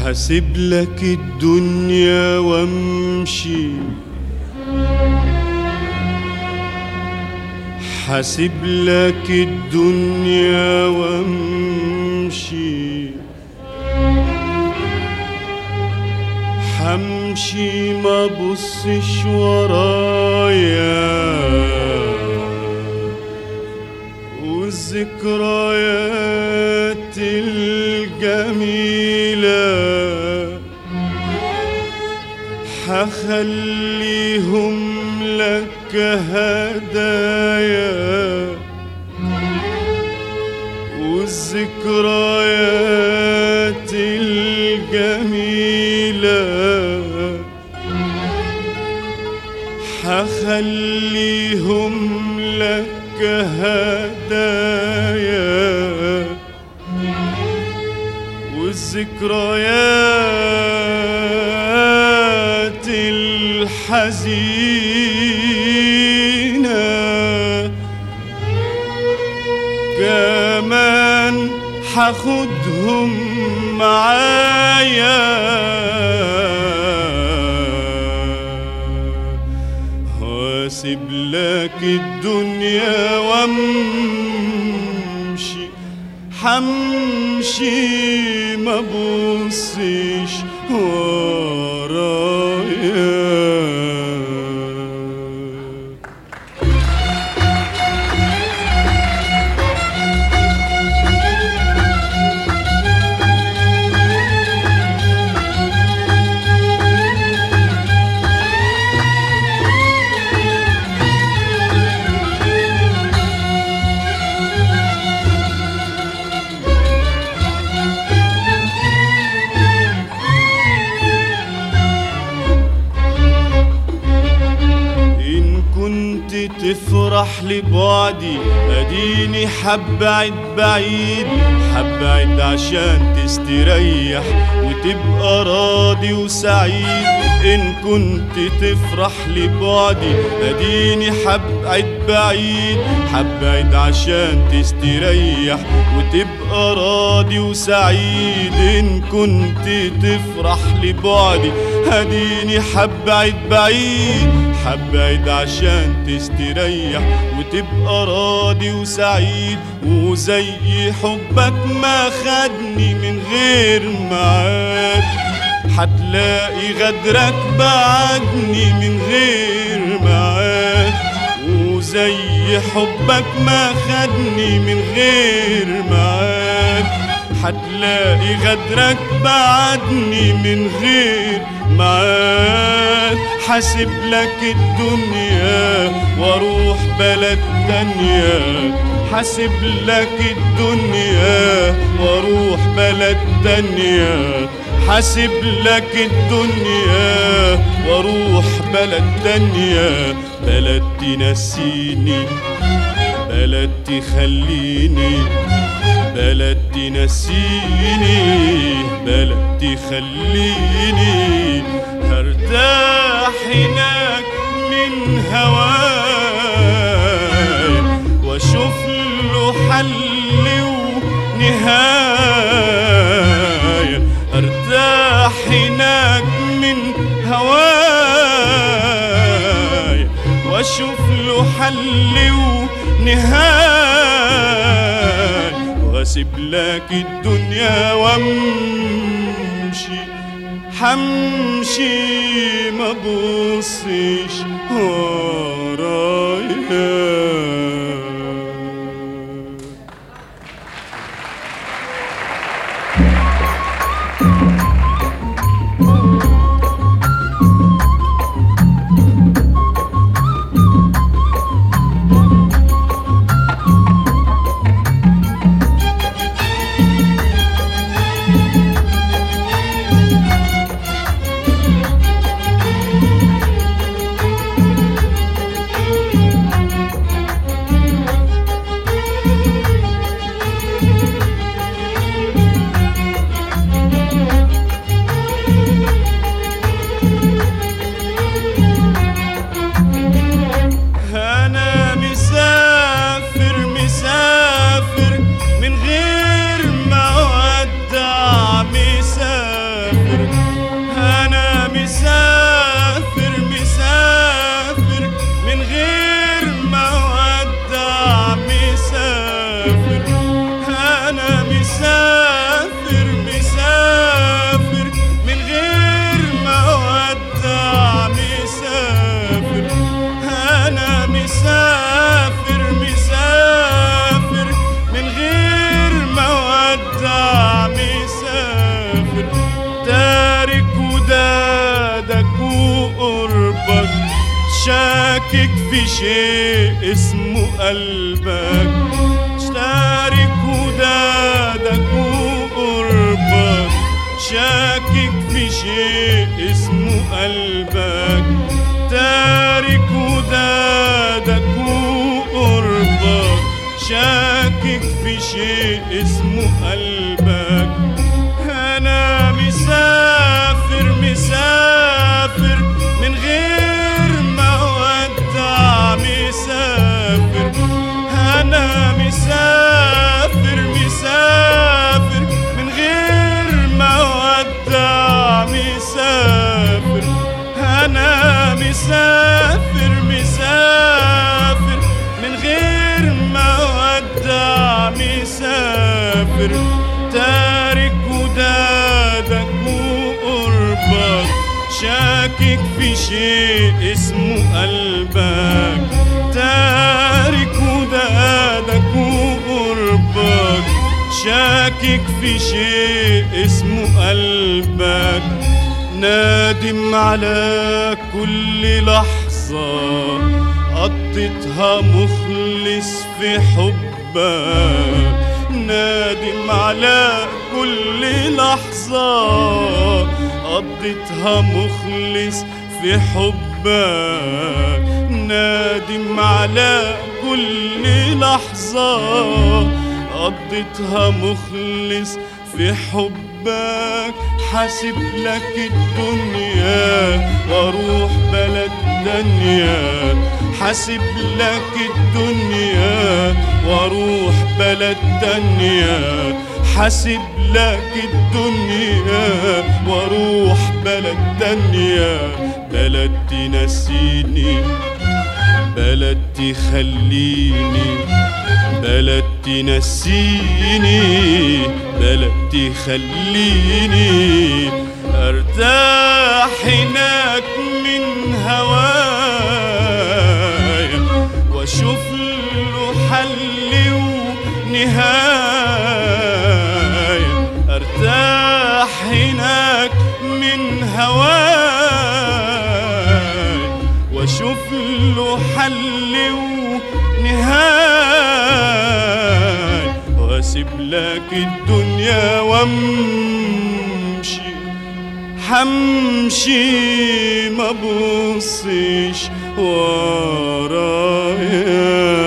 حاسب لك الدنيا وامشي، حاسب لك الدنيا وامشي، حمشي ما بصش ورايا، والذكريات الجميلة حخليهم لك هدايا، والذكريات الجميلة حخليهم لك هدايا، والذكريات الحزينة كمان حاخدهم معايا، واسيب لك الدنيا وامشي، حمشي ما بصش ورايا. تفرح لبعدي اديني حبعد بعيد، حبعد عشان تستريح وتبقى راضي وسعيد. ان كنت تفرح لبعدي اديني حبعد بعيد، حبعد عشان تستريح وتبقى راضي وسعيد. ان كنت تفرح لبعدي اديني حبعد بعيد، حبعد عشان تستريح وتبقى راضي وسعيد. وزي حبك ما خدني من غير معاد، حتلاقي غدرك بعدني من غير معاد. وزي حبك ما خدني من غير معاد، حتلاقي غدرك بعدني من غير معاد. حاسب لك الدنيا واروح بلد تانية، حاسب لك الدنيا واروح بلد تانية، حاسب لك الدنيا واروح بلد تانية. بلد تنسيني، بلد تخليني، بلد تنسيني، بلد تخليني. هرتاح هناك من هواي واشوف له حل ونهاية. ارتاح هناك من هواي واشوف له حل ونهاية. واسيب لك الدنيا وامشي، حمشي ما بصش ورايا. شاكك في شيء اسمه قلبك، تارك ودادك وقربك، شاكك في شيء اسمه قلبك، تارك ودادك وقربك، شاكك في شيء اسمه قلبك. أنا مسافر مسافر من غير مودع، مسافر أنا مسافر مسافر من غير مودع، مسافر أنا مسافر مسافر من غير مودع، مسافر تارك ودادك وقربك، شاكك في شيء اسمه قلبك، تارك ودادك وقربك، شاكك في شيء اسمه قلبك. نادم على كل لحظة قضيتها مخلص في حبك، نادم على كل لحظة قضيتها مخلص في حبك، نادم على كل لحظة قضيتها مخلص في حبك. حاسب لك الدنيا واروح بلد تانية، حاسب لك الدنيا واروح بلد تانية، حاسب لك الدنيا واروح بلد تانية، بلد تنسيني، بلد تخليني، بلد تنسيني، بلد تخليني ارتاح هناك من هوايا، واشوف له حل ونهاية، ارتاح هناك من هوايا، واشوف له حل ونهاية، واسيب لك الدنيا وامشي، حمشي ما بصش ورايا.